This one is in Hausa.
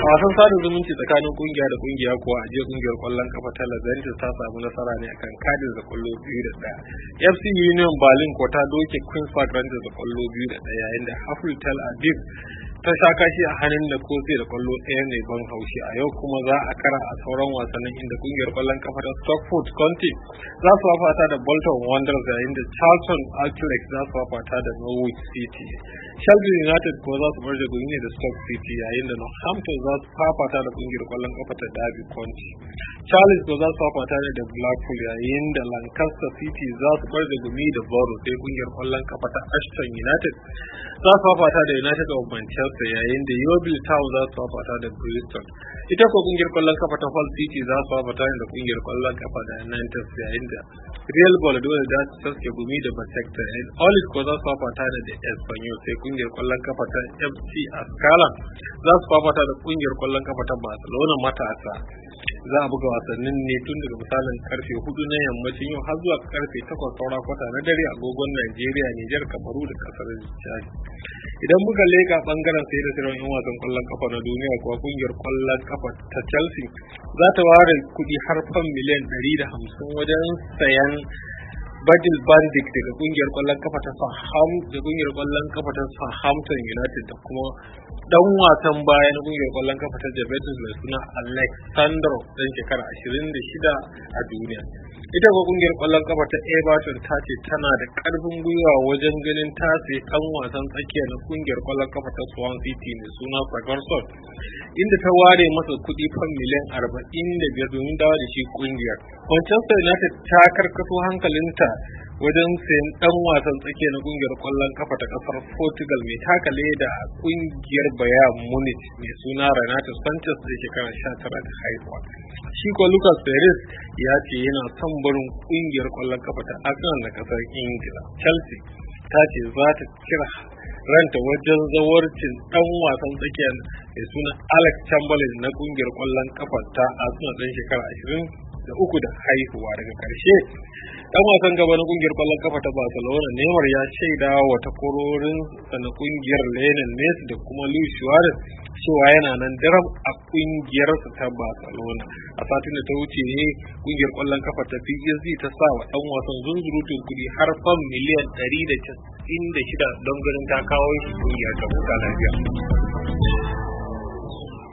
A wasan sada zumunci tsakanin kungiya da kungiya kuwa a jiya kungiyar kwallon kafa ta Lazantis ta samu nasara ne akan Cadiz da kwallo 2-1. FC Union Berlin ko ta doke Queens Park Rangers da kwallo 2-1 yayin da Hapoel Tel Aviv ta sha kashi a hannun da Kose da kwallo 1 mai ban haushi. A yau kuma za a kara a sauran wasannin inda kungiyar kwallon kafa ta Stockport County za su fafata da Bolton Wanderers yayin da Charlton Athletic za su fafata da Norwich City. Sheffield United ko za su barje gumi ne da Stoke City yayin da Northampton za su fafata da kungiyar kwallon kafa ta Derby County. Charles ko za su fafata ne da Blackpool yayin da Lancaster City za su barje gumi da Borough, sai kungiyar kwallon kafa ta Ashton United za su fafata da United of Manchester yayin da Yeovil Town za su fafata da Bristol. Ita ko kungiyar kwallon kafa ta Hull City za su fafata da kungiyar kwallon kafa da Nantes yayin da Real Valladolid za su saske gumi da Besiktas. Olis ko za su fafata da Espanyol, sai kungiyar kwallon kafa ta FC Ascala za su fafata da kungiyar kwallon kafa ta Barcelona matasa. Za a buga wasannin ne tun daga misalin karfe 4 na yammacin yau har zuwa karfe 8 saura kwata na dare a agogon Najeriya, Nijar, Kamaru da kasar Chad. Idan muka leka bangaren sayar da sayarwar yan wasan kwallon kafa na duniya kuwa kungiyar kwallon kafa ta Chelsea za ta ware kudi har fan miliyan 150 wajen sayan Virgil van Dijk daga kungiyar kwallon kafa ta Southampton United da kuma dan wasan baya na kungiyar kwallon kafa ta Juventus mai suna Alexandro dan shekara 26 a duniya. Ita ko kungiyar kwallon kafa ta Everton ta ce tana da karfin gwiwa wajen ganin ta sai dan wasan tsakiya na kungiyar kwallon kafa ta Swansea City mai suna Ferguson, inda ta ware masa kudi fan miliyan 45 domin dawo da shi kungiyar. Manchester United ta karkato hankalinta wajen sayan dan wasan tsakiya na kungiyar kwallon kafa ta kasar Portugal mai taka leda a kungiyar Bayern Munich mai suna Renato Sanchez da shekara 19 da haihuwa. Shi ko Lucas Perez ya ce yana son barin kungiyar kwallon kafa ta Arsenal na kasar Ingila. Chelsea ta ce za ta kira ranta wajen zawarcin dan wasan tsakiya mai suna Alex Chamberlain na kungiyar kwallon kafa ta Arsenal dan shekara 23 da haihuwa. Daga karshe dan wasan gaba na kungiyar kwallon kafa ta Barcelona Neymar ya shaida wa takwarorin na kungiyar Lionel Messi da kuma Luis Suarez cewa yana nan daram a kungiyar ta Barcelona. A satin da ta wuce ne kungiyar kwallon kafa ta PSG ta sa wa dan wasan zunzurutun kudi har fan miliyan 196 don ganin ta kawo shi kungiyar ta lafiya.